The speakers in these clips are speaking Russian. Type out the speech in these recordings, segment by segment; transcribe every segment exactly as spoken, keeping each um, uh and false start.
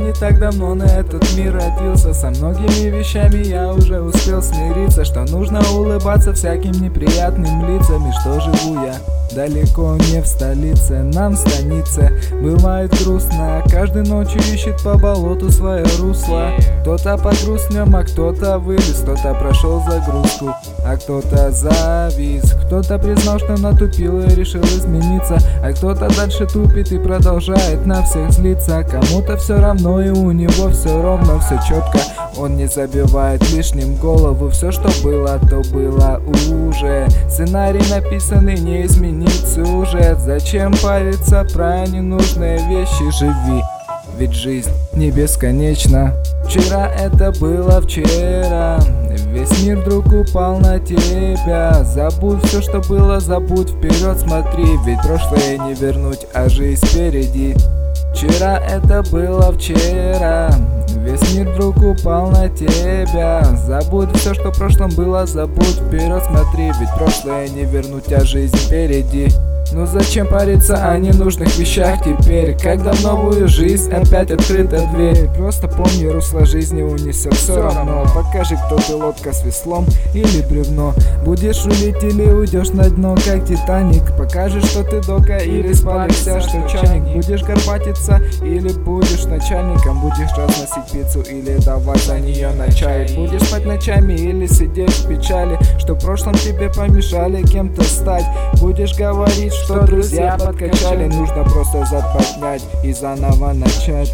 не так давно на этот мир родился. Со многими вещами я уже успел смириться, что нужно улыбаться всяким неприятным лицам. И что живу я далеко не в столице, нам в станице бывает грустно. Каждый ночью ищет по болоту свое русло. Кто-то погрустнем, а кто-то вылез, кто-то прошел загрузку, а кто-то завис. Кто-то признал, что натупил и решил измениться, а кто-то дальше тупит и продолжает на всех злиться. Кому-то все равно и у него все ровно, все четко. Он не забивает лишним голову, все что было, то было уже. Сценарий написанный, не изменить сюжет. Зачем париться про ненужные вещи? Живи, ведь жизнь не бесконечна. Вчера это было вчера, весь мир вдруг упал на тебя. Забудь все, что было, забудь, вперед смотри, ведь прошлое не вернуть, а жизнь впереди. Вчера это было вчера, весь мир вдруг упал на тебя. Забудь все, что в прошлом было, забудь, вперед смотри, ведь прошлое не вернуть, а жизнь впереди. Ну зачем париться о ненужных вещах теперь, когда в новую жизнь опять открыта дверь? Просто помни, русло жизни унесет все равно. Покажи, кто ты, лодка с веслом или бревно. Будешь рулить или уйдешь на дно, как Титаник. Покажешь, что ты дока или спалишься, что чайник. Будешь горбатиться или будешь начальником. Будешь разносить пиццу или давать за нее на чай. Будешь спать ночами или сидеть в печали, что в прошлом тебе помешали кем-то стать. Будешь говорить, что друзья подкачали, нужно просто зад поднять и заново начать.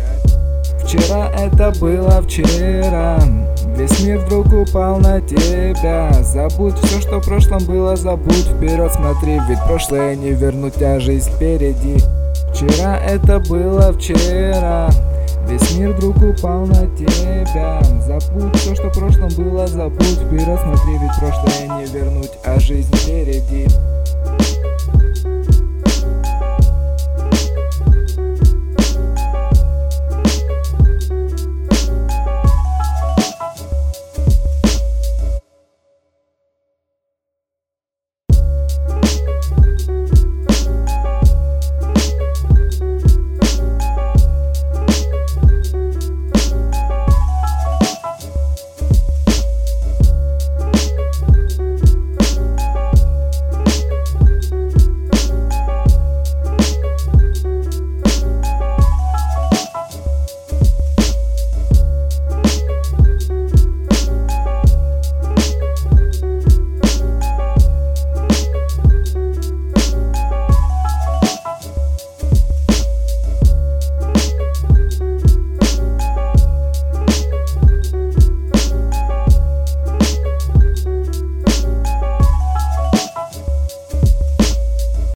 Вчера это было вчера, весь мир вдруг упал на тебя. Забудь все, что в прошлом было, забудь, вперед смотри, ведь прошлое не вернуть, а жизнь впереди. Вчера это было вчера, весь мир вдруг упал на тебя. Забудь все, что в прошлом было, забудь, вперед смотри, ведь прошлое не вернуть, а жизнь впереди.